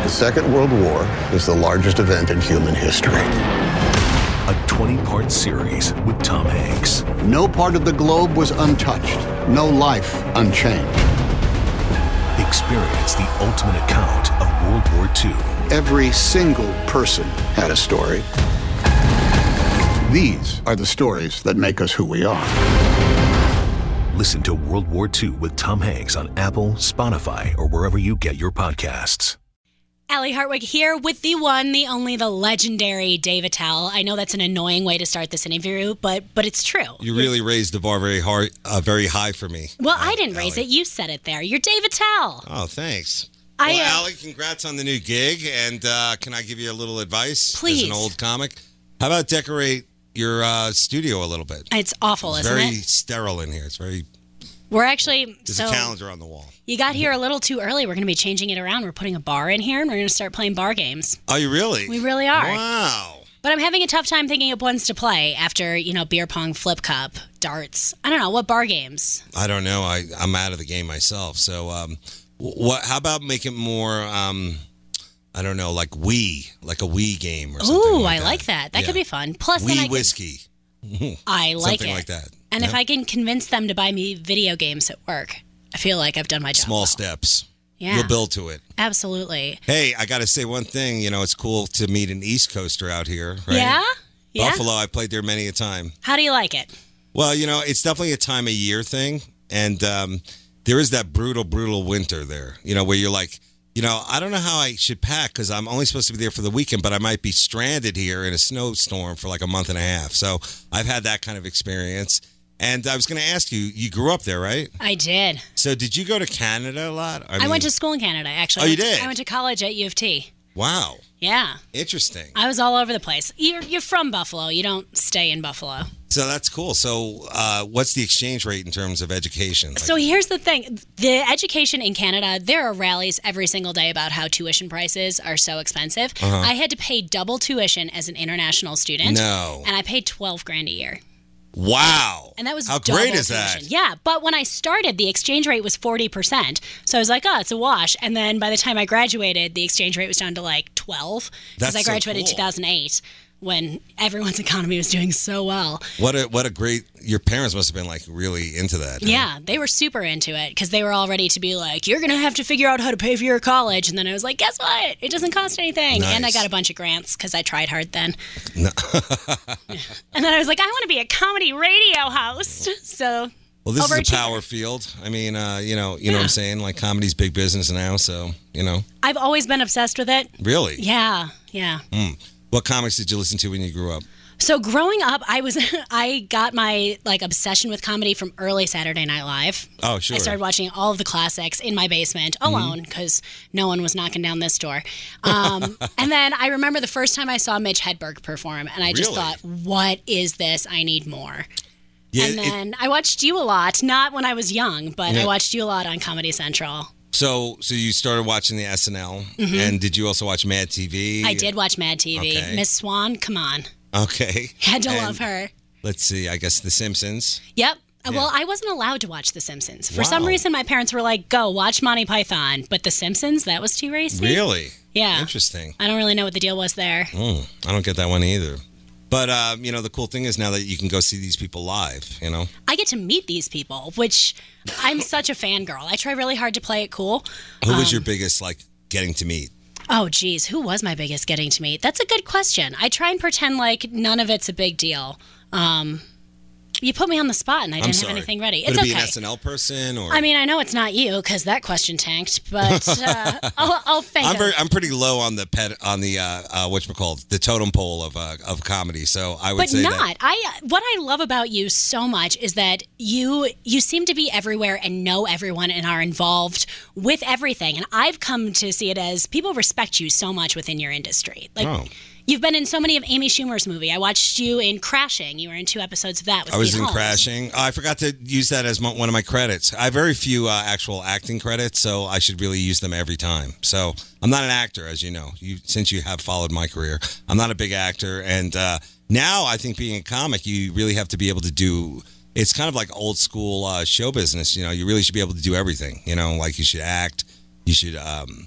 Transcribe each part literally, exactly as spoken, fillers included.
Second World War is the largest event in human history. A twenty-part series with Tom Hanks. No part of the globe was untouched. No life unchanged. Experience the ultimate account of World War Two. Every single person had a story. These are the stories that make us who we are. Listen to World War Two with Tom Hanks on Apple, Spotify, or wherever you get your podcasts. Allie Hartwig here with the one, the only, the legendary Dave Attell. I know that's an annoying way to start this interview, but but it's true. You really raised the bar very hard, uh, very high for me. Well, uh, I didn't raise Allie. it. You said it there. You're Dave Attell. Oh, thanks. I, well, uh, Allie, congrats on the new gig. And uh, can I give you a little advice? Please. As an old comic, how about decorate your uh, studio a little bit? It's awful, it's isn't very it? Very sterile in here. It's very. We're actually There's so a calendar on the wall. You got here a little too early. We're going to be changing it around. We're putting a bar in here, and we're going to start playing bar games. Oh, you really? We really are. Wow. But I'm having a tough time thinking of ones to play after, you know, beer pong, flip cup, darts. I don't know. What bar games? I don't know. I, I'm out of the game myself. So um, what? How about make it more, um, I don't know, like Wii, like a Wii game or something Ooh, like I that. like that. That Yeah. could be fun. Plus, Wii then I could, whiskey. I like something it. like that. And if Yeah. I can convince them to buy me video games at work, I feel like I've done my job. Small well. steps. Yeah. You'll build to it. Absolutely. Hey, I got to say one thing. You know, it's cool to meet an East Coaster out here, right? Yeah? Yeah. Buffalo, I played there many a time. How do you like it? Well, you know, it's definitely a time of year thing. And um, there is that brutal, brutal winter there, you know, where you're like, you know, I don't know how I should pack because I'm only supposed to be there for the weekend, but I might be stranded here in a snowstorm for like a month and a half. So I've had that kind of experience. And I was going to ask you, you grew up there, right? I did. So did you go to Canada a lot? I, went to school in Canada, actually. Oh, you did? I went to college at U of T. Wow. Yeah. Interesting. I was all over the place. You're, you're from Buffalo. You don't stay in Buffalo. So that's cool. So uh, what's the exchange rate in terms of education? Like, So here's the thing. The education in Canada, there are rallies every single day about how tuition prices are so expensive. Uh-huh. I had to pay double tuition as an international student. No. And I paid twelve grand a year. Wow. And that was How double great is tuition. that? Yeah, but when I started, the exchange rate was forty percent. So I was like, oh, it's a wash. And then by the time I graduated, the exchange rate was down to like twelve. Because That's I so graduated in cool. two thousand eight when everyone's economy was doing so well. What a what a great, your parents must have been like really into that. huh? Yeah, they were super into it because they were all ready to be like, you're going to have to figure out how to pay for your college. And then I was like, guess what? It doesn't cost anything. And I Nice. got a bunch of grants because I tried hard then. No. And then I was like, I want to be a comedy radio host. So Well, this is a Overachievers. power field. I mean, uh, you know, you know what I'm saying? Like comedy's big business now, so, you know. I've always been obsessed with it. Really? Yeah, yeah. Mm. What comics did you listen to when you grew up? So growing up, I was I got my like obsession with comedy from early Saturday Night Live. Oh, sure. I started watching all of the classics in my basement alone because no one was knocking down this door. Um, and then I remember the first time I saw Mitch Hedberg perform, and I just Really? thought, "What is this? I need more." Yeah, and it- then I watched you a lot, not when I was young, but Yeah. I watched you a lot on Comedy Central. so so you started watching the S N L, and did you also watch Mad T V? Mm-hmm. I did watch Mad T V. Okay. Miss Swan, come on. Okay. Had to And love her. Let's see, I guess The Simpsons. Yep. Uh, Yeah. Well, I wasn't allowed to watch The Simpsons. For some Wow. reason, my parents were like, go watch Monty Python. But The Simpsons, that was too racy. Really? Yeah. Interesting. I don't really know what the deal was there. Mm, I don't get that one either. But, uh, you know, the cool thing is now that you can go see these people live, you know? I get to meet these people, which I'm such a fangirl. I try really hard to play it cool. Who was Um, your biggest, like, getting to meet? Oh, geez. Who was my biggest getting to meet? That's a good question. I try and pretend like none of it's a big deal. Um, you put me on the spot and I I'm didn't sorry. have anything ready. Would It's it be okay. an S N L person? Or I mean, I know it's not you because that question tanked, but uh, I'll, I'll think I'm of very, I'm pretty low on the pet on the uh, uh, whatchamacallit, the totem pole of uh, of comedy. So I would But say not. that. I what I love about you so much is that you you seem to be everywhere and know everyone and are involved with everything. And I've come to see it as people respect you so much within your industry. Like Oh. you've been in so many of Amy Schumer's movie. I watched you in Crashing. You were in two episodes of that with I was Pete in Holmes. Crashing. Oh, I forgot to use that as mo- one of my credits. I have very few uh, actual acting credits, so I should really use them every time. So I'm not an actor, as you know. You since you have followed my career, I'm not a big actor, and uh, now I think being a comic, you really have to be able to do. It's kind of like old school uh, show business. You know, you really should be able to do everything. You know, like you should act, you should um,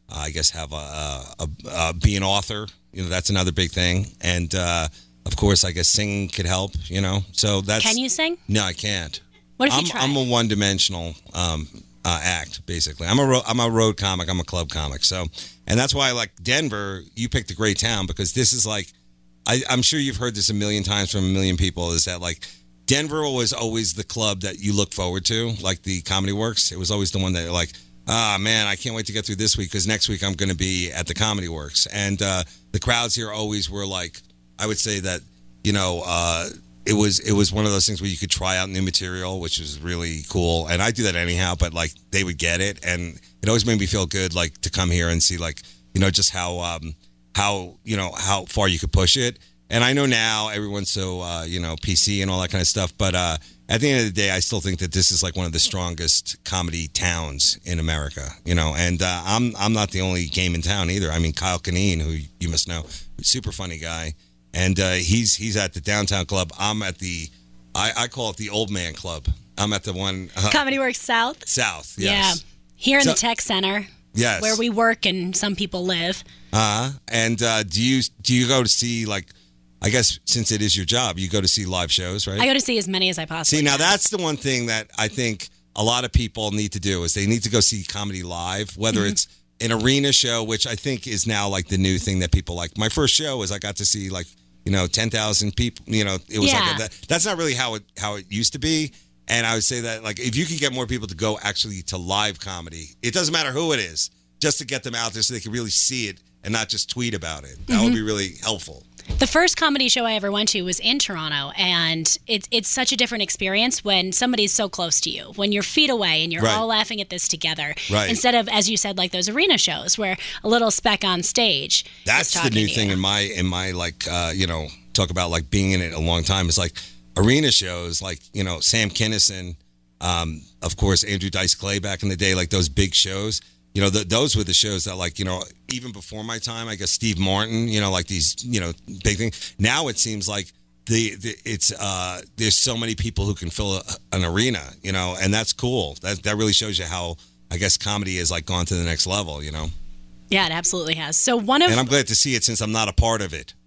uh, I guess have a, a, a, a be an author. You know, that's another big thing. And uh, of course, I guess singing could help. You know, so that's. Can you sing? No, I can't. What if I'm, you try? I'm a one-dimensional um, uh, act, basically. I'm a ro- I'm a road comic. I'm a club comic. So, and that's why I like Denver. You picked a great town because this is like, I, I'm sure you've heard this a million times from a million people. Is that like Denver was always the club that you look forward to, like the Comedy Works. It was always the one that you're like, ah, man, I can't wait to get through this week because next week I'm going to be at the Comedy Works. And uh, the crowds here always were like, I would say that, you know, uh, it was it was one of those things where you could try out new material, which was really cool. And I do that anyhow, but like they would get it. And it always made me feel good, like to come here and see like, you know, just how, um, how, you know, how far you could push it. And I know now everyone's so, uh, you know, P C and all that kind of stuff. But uh, at the end of the day, I still think that this is like one of the strongest comedy towns in America, you know. And uh, I'm I'm not the only game in town either. I mean, Kyle Kinane, who you must know, super funny guy. And uh, he's he's at the Downtown Club. I'm at the, I, I call it the Old Man Club. I'm at the one. Uh, Comedy Works South? South, yes. Yeah. Here in So- the Tech Center. Yes. Where we work and some people live. Uh, and uh, do you do you go to see, like, I guess since it is your job, you go to see live shows, right? I go to see as many as I possibly See, now can. that's the one thing that I think a lot of people need to do is they need to go see comedy live, whether Mm-hmm. it's an arena show, which I think is now like the new thing that people like. My first show was I got to see like, you know, ten thousand people, you know, it was Yeah. like, a, that, that's not really how it, how it used to be. And I would say that like, if you can get more people to go actually to live comedy, it doesn't matter who it is, just to get them out there so they can really see it and not just tweet about it. That Mm-hmm. would be really helpful. The first comedy show I ever went to was in Toronto, and it's it's such a different experience when somebody's so close to you, when you're feet away and you're Right. all laughing at this together, Right. instead of, as you said, like those arena shows where a little speck on stage. is That's the talking new to thing you. in my in my like uh, you know, talk about like being in it a long time. It's like arena shows, like, you know, Sam Kinison, um, of course Andrew Dice Clay back in the day, like those big shows. You know, the, those were the shows that, like, you know, even before my time, I guess Steve Martin, you know, like these, you know, big things. Now it seems like the, the it's uh, there's so many people who can fill a, an arena, you know, and that's cool. That that really shows you how, I guess, comedy has like gone to the next level, you know. Yeah, it absolutely has. So one of And I'm glad to see it since I'm not a part of it.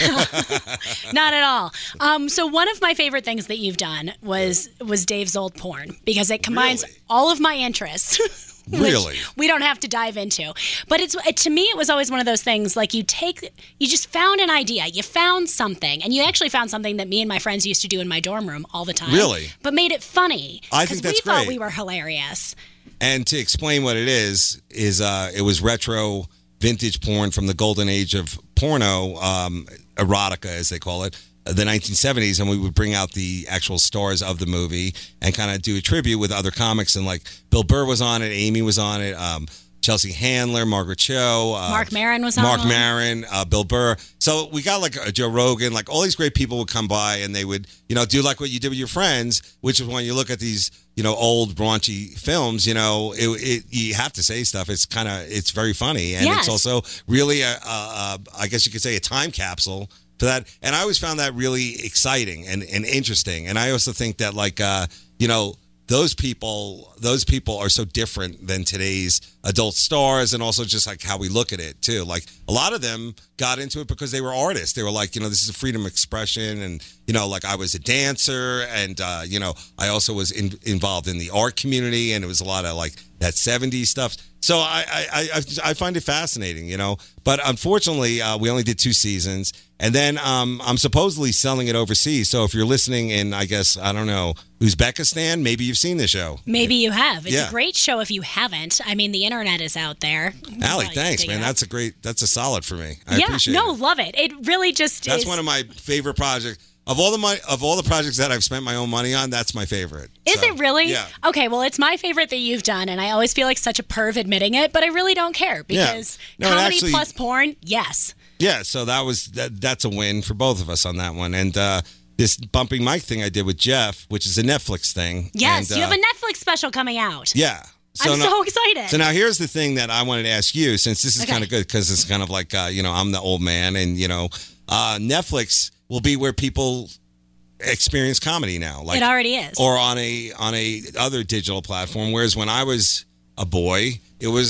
Not at all. Um, so one of my favorite things that you've done was was Dave's Old Porn, because it combines Really? all of my interests. which Really? we don't have to dive into. But it's it, to me, it was always one of those things like you take, you just found an idea, you found something, and you actually found something that me and my friends used to do in my dorm room all the time. Really? But made it funny. I think 'cause that's we thought great. we were hilarious. And to explain what it is, is uh, it was retro vintage porn from the golden age of porno, um, erotica as they call it, the nineteen seventies, and we would bring out the actual stars of the movie and kind of do a tribute with other comics. And like Bill Burr was on it, Amy was on it, um, Chelsea Handler, Margaret Cho, uh, Mark Maron was on Mark one. Maron, uh, Bill Burr. So we got like a Joe Rogan, like all these great people would come by and they would, you know, do like what you did with your friends, which is when you look at these, you know, old raunchy films, you know, it, it you have to say stuff. It's kind of, it's very funny. And Yes. it's also really, a, a, a, I guess you could say a time capsule for that. And I always found that really exciting and, and interesting. And I also think that like, uh, you know, those people, those people are so different than today's adult stars, and also just like how we look at it too. Like a lot of them got into it because they were artists. They were like, you know, this is a freedom of expression, and you know, like I was a dancer, and uh, you know, I also was in, involved in the art community, and it was a lot of like that seventies stuff. So I I, I, I find it fascinating, you know. But unfortunately, uh, we only did two seasons, and then um, I'm supposedly selling it overseas. So if you're listening in, I guess I don't know, Uzbekistan, maybe you've seen the show. Maybe you have. It's Yeah. a great show if you haven't. I mean, the internet is out there. Allie, Well, thanks, dig it man. up. That's a great, that's a solid for me. I yeah, appreciate no, it. love it. It really just That's is. one of my favorite projects. Of all the my, of all the projects that I've spent my own money on, that's my favorite. Is So, it really? Yeah. Okay, well, it's my favorite that you've done, and I always feel like such a perv admitting it, but I really don't care because No, it comedy actually- plus porn, yes. Yeah, so that was that, that's a win for both of us on that one. And uh, this bumping mic thing I did with Jeff, which is a Netflix thing. Yes, and, you uh, have a Netflix special coming out. Yeah. I'm now- so excited. So now here's the thing that I wanted to ask you, since this is Okay. kind of good because it's kind of like uh, you know, I'm the old man, and you know, uh, Netflix will be where people experience comedy now. Like It already is. or on a on a other digital platform. Whereas when I was a boy, it was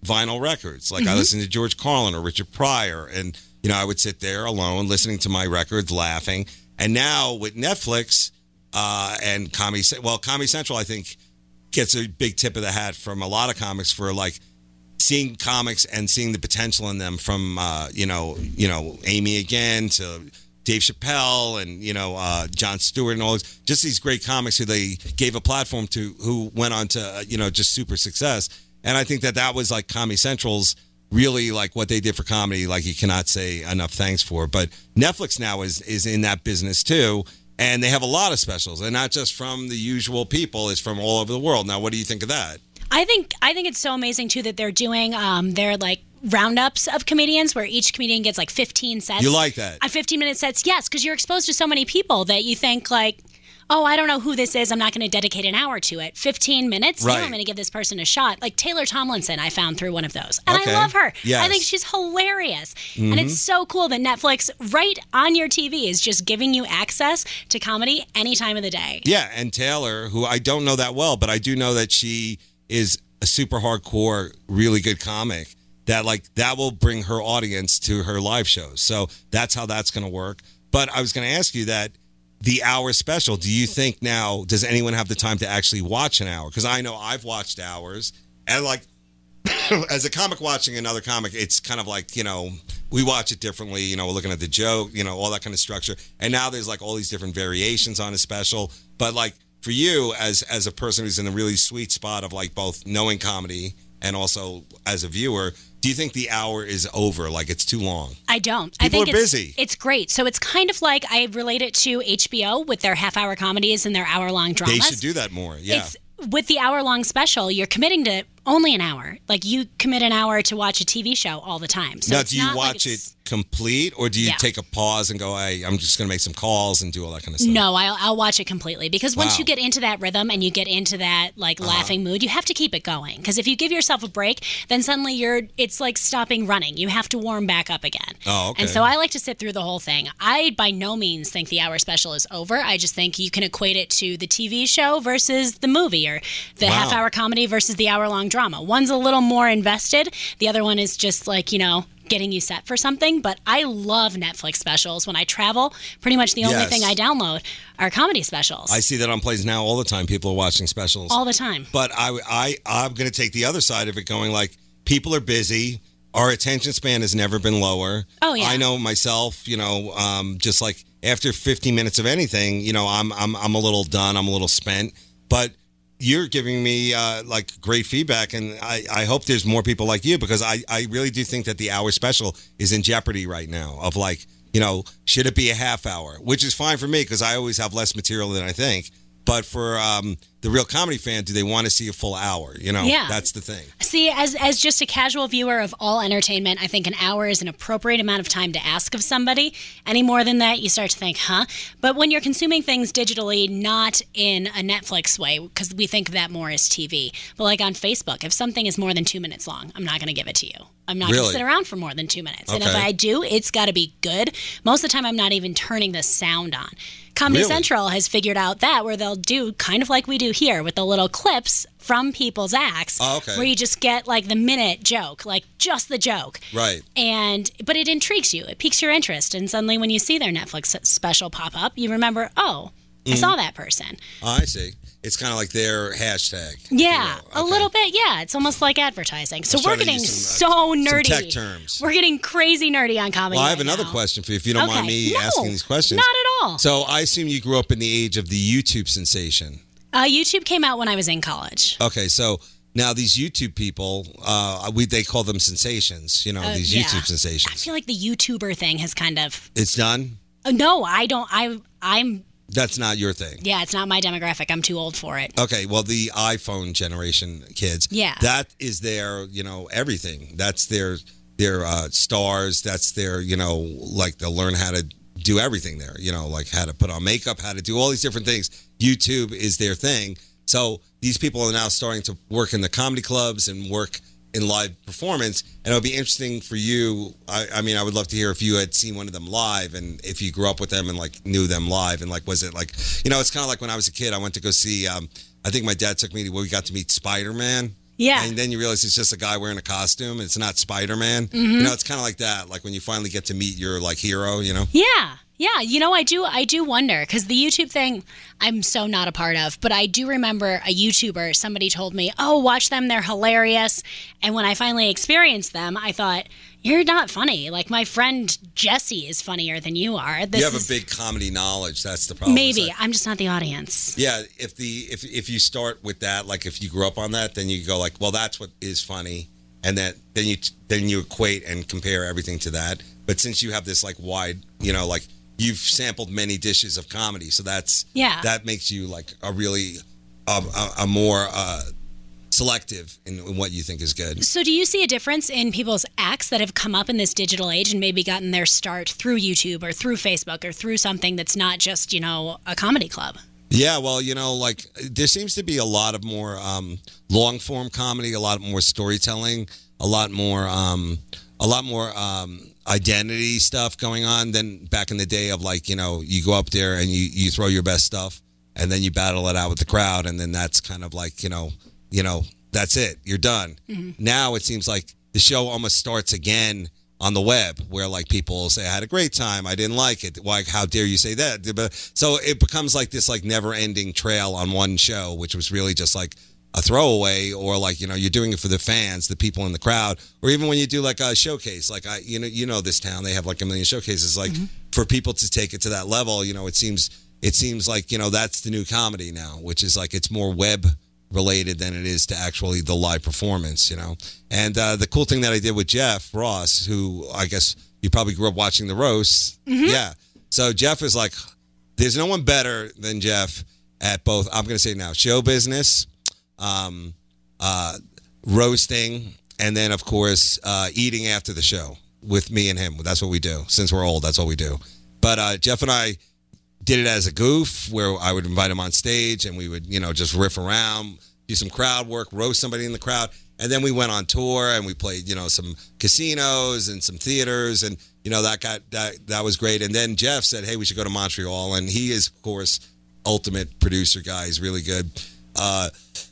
vinyl records. Like Mm-hmm. I listened to George Carlin or Richard Pryor, and you know I would sit there alone listening to my records, laughing. And now with Netflix uh, and Comedy, well, Comedy Central, I think gets a big tip of the hat from a lot of comics for like seeing comics and seeing the potential in them. From uh, you know, you know, Amy again to Dave Chappelle and, you know, uh, Jon Stewart and all these, just these great comics who they gave a platform to, who went on to, uh, you know, just super success. And I think that that was like Comedy Central's really like what they did for comedy. Like you cannot say enough thanks for. But Netflix now is is in that business too. And they have a lot of specials, and not just from the usual people. It's from all over the world. Now, what do you think of that? I think I think it's so amazing too that they're doing um, their like roundups of comedians where each comedian gets like fifteen sets. You like that? Uh, fifteen minute sets, yes, because you're exposed to so many people that you think like, oh, I don't know who this is. I'm not going to dedicate an hour to it. fifteen minutes? Right. Yeah, I'm going to give this person a shot. Like Taylor Tomlinson, I found through one of those. And Okay. I love her. Yes. I think she's hilarious. Mm-hmm. And it's so cool that Netflix, right on your T V, is just giving you access to comedy any time of the day. Yeah, and Taylor, who I don't know that well, but I do know that she is a super hardcore, really good comic. That like that will bring her audience to her live shows. So that's how that's going to work. But I was going to ask you that the hour special, do you think now, does anyone have the time to actually watch an hour? Because I know I've watched hours, and like as a comic watching another comic, it's kind of like, you know, we watch it differently. You know, we're looking at the joke, you know, all that kind of structure. And now there's like all these different variations on a special. But like for you, as as a person who's in a really sweet spot of like both knowing comedy and also as a viewer, do you think the hour is over? Like it's too long? I don't. People I think are it's, busy. It's great. So it's kind of like I relate it to H B O with their half-hour comedies and their hour-long dramas. They should do that more. Yeah. It's, with the hour-long special, you're committing to only an hour. Like you commit an hour to watch a T V show all the time. So now, it's do you not like watch it's- it complete, or do you Yeah. take a pause and go, hey, I'm just going to make some calls and do all that kind of stuff? No, I'll, I'll watch it completely because once Wow. you get into that rhythm and you get into that like Uh-huh. laughing mood, you have to keep it going. Because if you give yourself a break, then suddenly you're it's like stopping running. You have to warm back up again. Oh, okay. And so I like to sit through the whole thing. I by no means think the hour special is over. I just think you can equate it to the T V show versus the movie, or the Wow. half hour comedy versus the hour long drama. One's a little more invested. The other one is just like, you know, getting you set for something. But I love Netflix specials. When I travel, pretty much the only Yes. thing I download are comedy specials. I see that on plays now all the time. People are watching specials. all the time. But I, I, I'm going to take the other side of it, going like, people are busy. Our attention span has never been lower. Oh, yeah. I know myself, you know, um, just like after fifteen minutes of anything, you know, I'm, I'm, I'm a little done. I'm a little spent. But you're giving me uh, like great feedback, and I, I hope there's more people like you, because I, I really do think that the hour special is in jeopardy right now of like, you know, should it be a half hour, which is fine for me because I always have less material than I think. But for um, the real comedy fan, do they want to see a full hour? You know, Yeah. that's the thing. See, as as just a casual viewer of all entertainment, I think an hour is an appropriate amount of time to ask of somebody. Any more than that, you start to think, huh? But when you're consuming things digitally, not in a Netflix way, because we think of that more as T V, but like on Facebook, if something is more than two minutes long, I'm not going to give it to you. I'm not going Really? to sit around for more than two minutes. And if Okay. I do, it's got to be good. Most of the time, I'm not even turning the sound on. Comedy Really? Central has figured out that, where they'll do kind of like we do here with the little clips from people's acts, Oh, okay. where you just get like the minute joke, like just the joke. Right. And but it intrigues you, it piques your interest, and suddenly when you see their Netflix special pop up, you remember, oh, I Mm-hmm. saw that person. Oh, I see. It's kind of like their hashtag. if you Yeah, will. a Okay. little bit. Yeah, it's almost like advertising. So was we're trying to getting use so some, uh, some nerdy. tech terms. We're getting crazy nerdy on comedy. Well, I have right another now. question for you, if you don't mind Okay. me No, asking these questions. Not at all. So I assume you grew up in the age of the YouTube sensation. Uh, YouTube came out when I was in college. Okay, so now these YouTube people, uh, we they call them sensations. You know, Uh, these yeah. YouTube I sensations. feel like the YouTuber thing has kind of. It's done. Uh, no, I don't. I I'm. That's not your thing. Yeah, it's not my demographic. I'm too old for it. Okay, well, the iPhone generation kids, Yeah. that is their, you know, everything. That's their their uh, stars. That's their, you know, like they'll learn how to do everything there. You know, like how to put on makeup, how to do all these different things. YouTube is their thing. So these people are now starting to work in the comedy clubs and work in live performance, and it would be interesting for you. I, I mean, I would love to hear if you had seen one of them live, and if you grew up with them and like knew them live, and like was it like, you know, it's kind of like when I was a kid, I went to go see. Um, I think my dad took me to where we got to meet Spider-Man. Yeah. And then you realize it's just a guy wearing a costume. It's not Spider-Man. Mm-hmm. You know, it's kind of like that. Like when you finally get to meet your like hero, you know? Yeah. Yeah, you know, I do I do wonder, because the YouTube thing, I'm so not a part of, but I do remember a YouTuber, somebody told me, oh, watch them, they're hilarious. And when I finally experienced them, I thought, you're not funny. Like, my friend Jesse is funnier than you are. This you have is, a big comedy knowledge. That's the problem. Maybe. Like, I'm just not the audience. yeah, if the if if you start with that, like if you grew up on that, then you go like, well, that's what is funny. And that then you then you equate and compare everything to that. But since you have this like wide, you know, like you've sampled many dishes of comedy, so that's Yeah. that makes you like a really a, a, a more uh, selective in, in what you think is good. So do you see a difference in people's acts that have come up in this digital age and maybe gotten their start through YouTube or through Facebook or through something that's not just, you know, a comedy club? Yeah, well, you know, like there seems to be a lot of more um, long form comedy, a lot more storytelling, a lot more, um, a lot more um, identity stuff going on than back in the day of like, you know, you go up there and you, you throw your best stuff and then you battle it out with the crowd, and then that's kind of like, you know, you know, that's it, you're done. Mm-hmm. Now it seems like the show almost starts again on the web, where like people say, I had a great time, I didn't like it, like how dare you say that. So it becomes like this like never ending trail on one show, which was really just like a throwaway, or like, you know, you're doing it for the fans, the people in the crowd, or even when you do like a showcase, like I, you know, you know, this town, they have like a million showcases, like mm-hmm. for people to take it to that level, you know, it seems, it seems like, you know, that's the new comedy now, which is like, it's more web related than it is to actually the live performance, you know. And uh, the cool thing that I did with Jeff Ross, who I guess you probably grew up watching the roasts. Mm-hmm. Yeah. So Jeff is like, there's no one better than Jeff at both, I'm going to say now, show business, um, uh, roasting, and then, of course, uh, eating after the show with me and him. That's what we do. Since we're old, that's what we do. But uh, Jeff and I did it as a goof, where I would invite him on stage and we would, you know, just riff around, do some crowd work, roast somebody in the crowd. And then we went on tour and we played, you know, some casinos and some theaters, and, you know, that got, that, that was great. And then Jeff said, hey, we should go to Montreal. And he is, of course, ultimate producer guy. He's really good. Uh,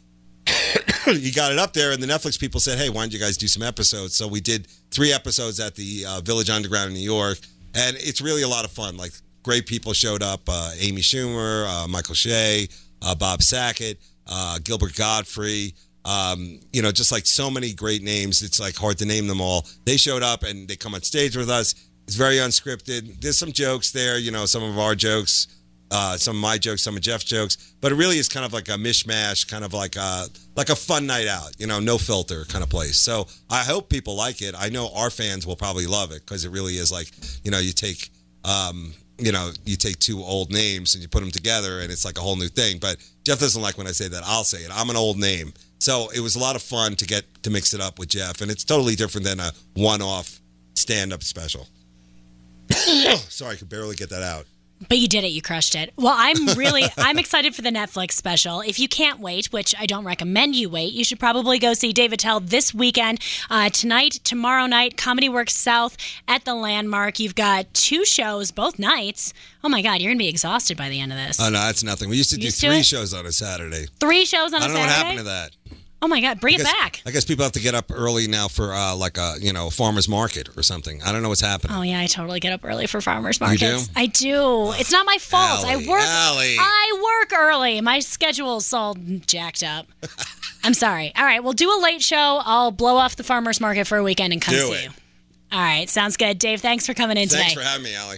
he got it up there, and the Netflix people said, hey, why don't you guys do some episodes? So we did three episodes at the uh, Village Underground in New York. And it's really a lot of fun. Like, great people showed up, uh, Amy Schumer, uh, Michael Shea, uh, Bob Saget, uh, Gilbert Gottfried, um, you know, just like so many great names. It's like hard to name them all. They showed up and they come on stage with us. It's very unscripted. There's some jokes there, you know, some of our jokes, uh, some of my jokes, some of Jeff's jokes, but it really is kind of like a mishmash, kind of like a, like a fun night out, you know, no filter kind of place. So I hope people like it. I know our fans will probably love it, because it really is like, you know, you take, um, you know, you take two old names and you put them together and it's like a whole new thing. But Jeff doesn't like when I say that. I'll say it. I'm an old name. So it was a lot of fun to get to mix it up with Jeff. And it's totally different than a one-off stand-up special. Sorry, I could barely get that out. But you did it. You crushed it. Well, I'm really, I'm excited for the Netflix special. If you can't wait, which I don't recommend you wait, you should probably go see Dave Attell this weekend. Uh, tonight, tomorrow night, Comedy Works South at the Landmark. You've got two shows both nights. Oh my God, you're going to be exhausted by the end of this. Oh, no, that's nothing. We used to do Used to three it? shows on a Saturday. Three shows on I a don't know Saturday? what happened to that. Oh my God, bring I guess, it back. I guess people have to get up early now for uh, like a, you know, farmer's market or something. I don't know what's happening. Oh yeah, I totally get up early for farmers markets. do? I do. It's not my fault. Allie, I work Allie. I work early. My schedule's all jacked up. I'm sorry. All right, we'll do a late show. I'll blow off the farmers market for a weekend and come Do see it. you. All right, sounds good. Dave, thanks for coming in Thanks today. for having me, Allie.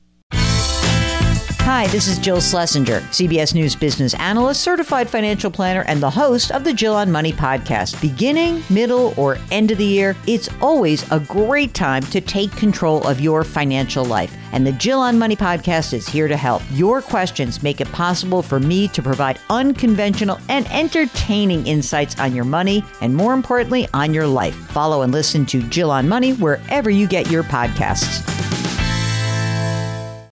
Hi, this is Jill Schlesinger, C B S News business analyst, certified financial planner, and the host of the Jill on Money podcast. Beginning, middle, or end of the year, it's always a great time to take control of your financial life. And the Jill on Money podcast is here to help. Your questions make it possible for me to provide unconventional and entertaining insights on your money, and more importantly, on your life. Follow and listen to Jill on Money wherever you get your podcasts.